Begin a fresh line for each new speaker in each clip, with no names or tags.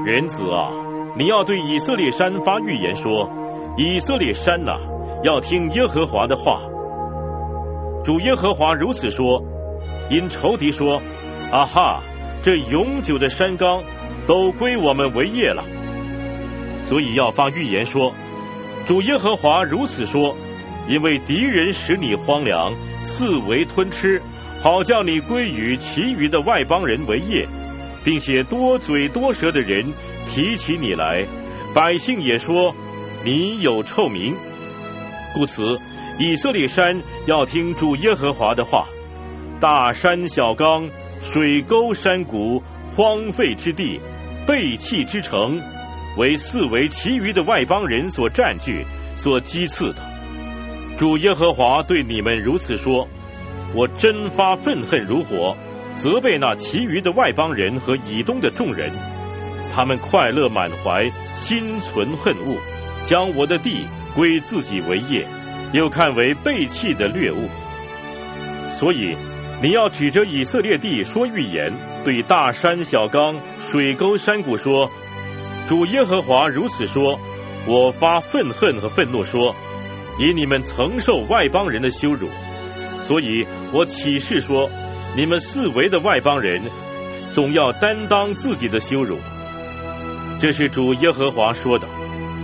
人子啊，你要对以色列山发预言说，以色列山哪，要听耶和华的话。主耶和华如此说，因仇敌说，啊哈，这永久的山冈都归我们为业了。所以要发预言说，主耶和华如此说，因为敌人使你荒凉，四围吞吃，好叫你归于其余的外邦人为业，并且多嘴多舌的人提起你来，百姓也说你有臭名。故此以色列山要听主耶和华的话，大山小冈，水沟山谷，荒废之地，背弃之城，为四围其余的外邦人所占据，所击刺的。主耶和华对你们如此说，我真发愤恨如火，责备那其余的外邦人和以东的众人，他们快乐满怀，心存恨恶，将我的地归自己为业，又看为背弃的掠物。所以你要指着以色列地说预言，对大山小冈，水沟山谷说，主耶和华如此说，我发愤恨和愤怒说，因你们曾受外邦人的羞辱，所以我起誓说，你们四围的外邦人总要担当自己的羞辱。这是主耶和华说的。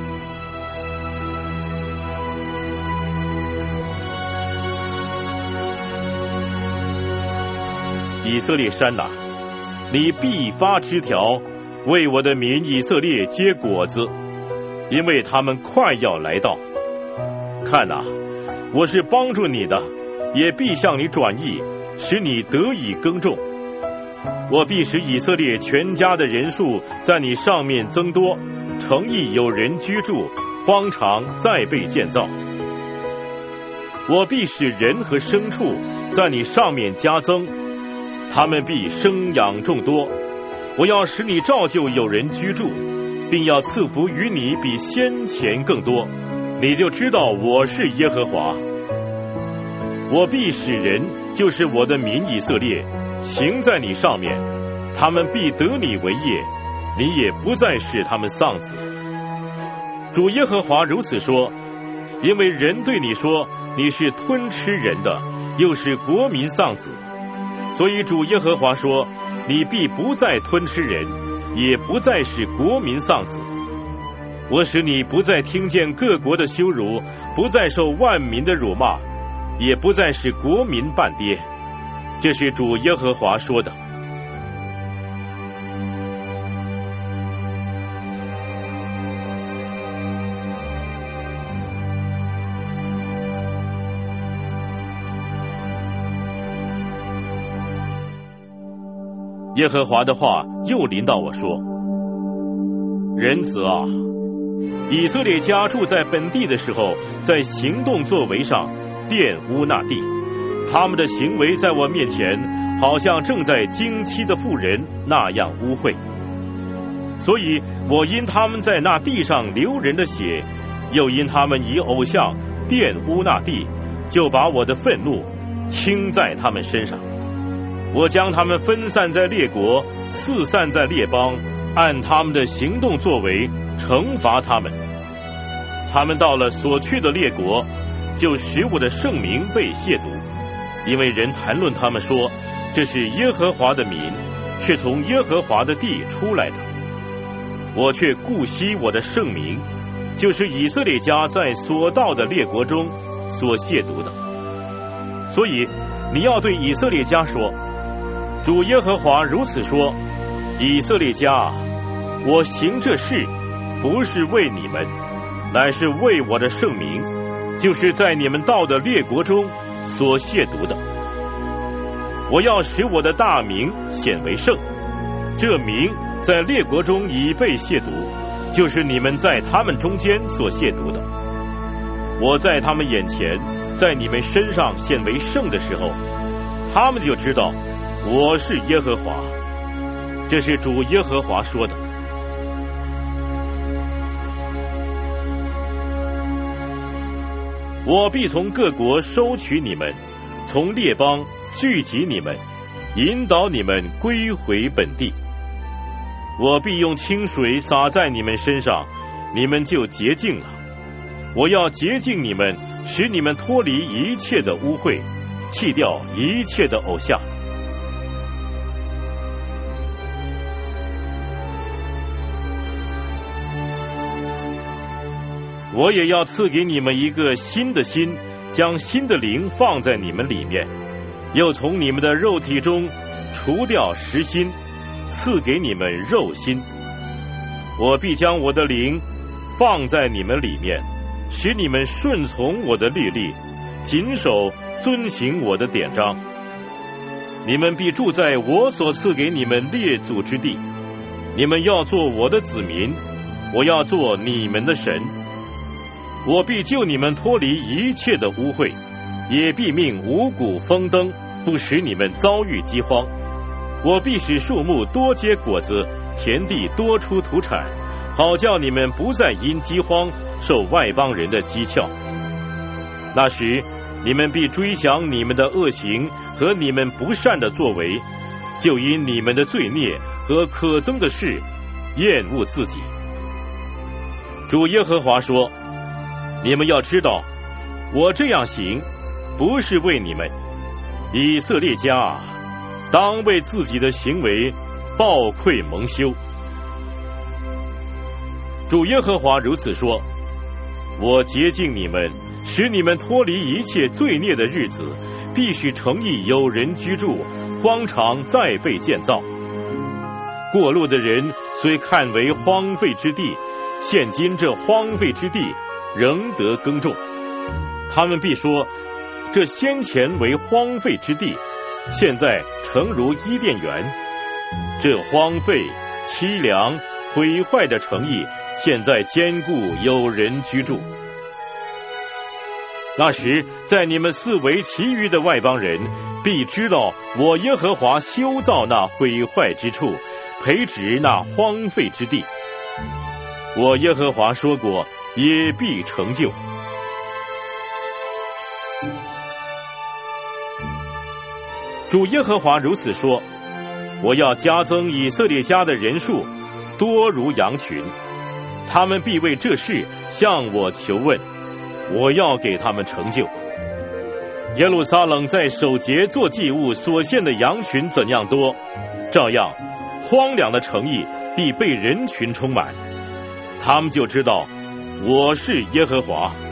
以色列山哪，你必发枝条，为我的民以色列结果子，因为他们快要来到。看哪，我是帮助你的，也必向你转意，使你得以耕种。我必使以色列全家的人数在你上面增多，城邑有人居住，荒场再被建造。我必使人和牲畜在你上面加增，他们必生养众多。我要使你照旧有人居住，并要赐福于你比先前更多，你就知道我是耶和华。我必使人，就是我的民以色列，行在你上面，他们必得你为业，你也不再使他们丧子。主耶和华如此说，因为人对你说，你是吞吃人的，又是国民丧子，所以主耶和华说，你必不再吞吃人，也不再使国民丧子。我使你不再听见各国的羞辱，不再受万民的辱骂，也不再使国民半跌。这是主耶和华说的。耶和华的话又临到我说，人子啊，以色列家住在本地的时候，在行动作为上玷污那地，他们的行为在我面前好像正在经期的妇人那样污秽。所以我因他们在那地上流人的血，又因他们以偶像玷污那地，就把我的愤怒倾在他们身上。我将他们分散在列国，四散在列邦，按他们的行动作为惩罚他们。他们到了所去的列国，就使我的圣名被亵渎，因为人谈论他们说，这是耶和华的民，是从耶和华的地出来的。我却顾惜我的圣名，就是以色列家在所到的列国中所亵渎的。所以你要对以色列家说，主耶和华如此说，以色列家啊，我行这事不是为你们，乃是为我的圣名，就是在你们到的列国中所亵渎的。我要使我的大名显为圣，这名在列国中已被亵渎，就是你们在他们中间所亵渎的。我在他们眼前，在你们身上显为圣的时候，他们就知道我是耶和华。这是主耶和华说的。我必从各国收取你们，从列邦聚集你们，引导你们归回本地。 我必用清水洒在你们身上，你们就洁净了。我要洁净你们，使你们脱离一切的污秽，弃掉一切的偶像。我也要赐给你们一个新的心，将新的灵放在你们里面，又从你们的肉体中除掉实心，赐给你们肉心。我必将我的灵放在你们里面，使你们顺从我的律例，谨守遵行我的典章。你们必住在我所赐给你们列祖之地，你们要做我的子民，我要做你们的神。我必救你们脱离一切的污秽，也必命五谷丰登，不使你们遭遇饥荒。我必使树木多结果子，田地多出土产，好叫你们不再因饥荒受外邦人的讥诮。那时你们必追想你们的恶行和你们不善的作为，就因你们的罪孽和可憎的事厌恶自己。主耶和华说，你们要知道，我这样行不是为你们，以色列家啊，当为自己的行为抱愧蒙羞。主耶和华如此说，我洁净你们，使你们脱离一切罪孽的日子，必须诚意有人居住，荒场再被建造。过路的人虽看为荒废之地，现今这荒废之地仍得耕种。他们必说，这先前为荒废之地，现在诚如伊甸园。这荒废、凄凉、毁坏的城邑，现在坚固有人居住。那时，在你们四围其余的外邦人必知道，我耶和华修造那毁坏之处，培植那荒废之地。我耶和华说过，也必成就。主耶和华如此说，我要加增以色列家的人数，多如羊群，他们必为这事向我求问，我要给他们成就。耶路撒冷在守节做祭物所献的羊群怎样多，照样荒凉的城邑必被人群充满，他们就知道我是耶和华。